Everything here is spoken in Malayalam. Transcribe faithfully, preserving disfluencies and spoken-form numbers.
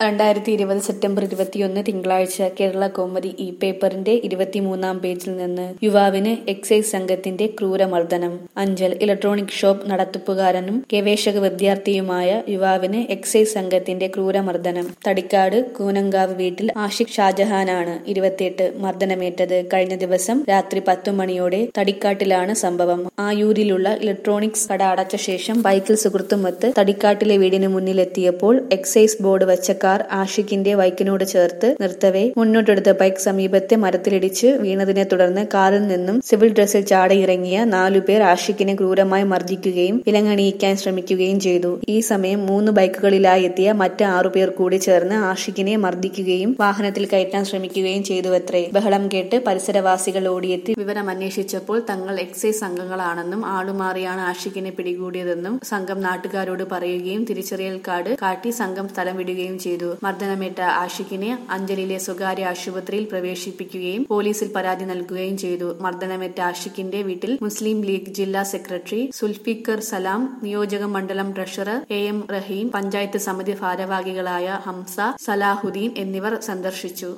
രണ്ടായിരത്തി ഇരുപത് സെപ്റ്റംബർ ഇരുപത്തിയൊന്ന് തിങ്കളാഴ്ച കേരള കൗമുദി ഇ പേപ്പറിന്റെ ഇരുപത്തിമൂന്നാം പേജിൽ നിന്ന് യുവാവിന് എക്സൈസ് സംഘത്തിന്റെ ക്രൂരമർദ്ദനം. അഞ്ചൽ ഇലക്ട്രോണിക് ഷോപ്പ് നടത്തിപ്പുകാരനും ഗവേഷക വിദ്യാർത്ഥിയുമായ യുവാവിന് എക്സൈസ് സംഘത്തിന്റെ ക്രൂരമർദ്ദനം. തടിക്കാട് കൂനങ്കാവ് വീട്ടിൽ ആഷിഖ് ഷാജഹാനാണ് ഇരുപത്തിയെട്ട് മർദ്ദനമേറ്റത്. കഴിഞ്ഞ ദിവസം രാത്രി പത്തു മണിയോടെ തടിക്കാട്ടിലാണ് സംഭവം. ആയൂരിലുള്ള ഇലക്ട്രോണിക്സ് കട അടച്ച ശേഷം ബൈക്കിൽ സുഹൃത്തുമൊത്ത് തടിക്കാട്ടിലെ വീടിന് മുന്നിലെത്തിയപ്പോൾ എക്സൈസ് ബോർഡ് വെച്ച കാർ ആഷിഖിന്റെ ബൈക്കിനോട് ചേർത്ത് നിർത്തവേ മുന്നോട്ടെടുത്ത ബൈക്ക് സമീപത്തെ മരത്തിലിടിച്ച് വീണതിനെ തുടർന്ന് കാറിൽ നിന്നും സിവിൽ ഡ്രസ്സിൽ ചാടിയിറങ്ങിയ നാലുപേർ ആഷിഖിനെ ക്രൂരമായി മർദ്ദിക്കുകയും വിലങ്ങണിയിക്കാൻ ശ്രമിക്കുകയും ചെയ്തു. ഈ സമയം മൂന്ന് ബൈക്കുകളിലായി എത്തിയ മറ്റ് ആറുപേർ കൂടി ചേർന്ന് ആഷിഖിനെ മർദ്ദിക്കുകയും വാഹനത്തിൽ കയറ്റാൻ ശ്രമിക്കുകയും ചെയ്തുവത്രേ. ബഹളം കേട്ട് പരിസരവാസികൾ ഓടിയെത്തി വിവരം അന്വേഷിച്ചപ്പോൾ തങ്ങൾ എക്സൈസ് അംഗങ്ങളാണെന്നും ആളുമാറിയാണ് ആഷിഖിനെ പിടികൂടിയതെന്നും സംഘം നാട്ടുകാരോട് പറയുകയും തിരിച്ചറിയൽ കാർഡ് കാട്ടി സംഘം സ്ഥലം വിടുകയും ചെയ്തു. മർദ്ദനമേറ്റ ആഷിഖിനെ അഞ്ചലിലെ സ്വകാര്യ ആശുപത്രിയിൽ പ്രവേശിപ്പിക്കുകയും പോലീസിൽ പരാതി നൽകുകയും ചെയ്തു. മർദ്ദനമേറ്റ ആഷിഖിന്റെ വീട്ടിൽ മുസ്ലിം ലീഗ് ജില്ലാ സെക്രട്ടറി സുൽഫിക്കർ സലാം, നിയോജക മണ്ഡലം treasurer A M Rahim, panchayat സമിതി ഭാരവാഹികളായ ഹംസ, സലാഹുദ്ദീൻ എന്നിവർ സന്ദർശിച്ചു.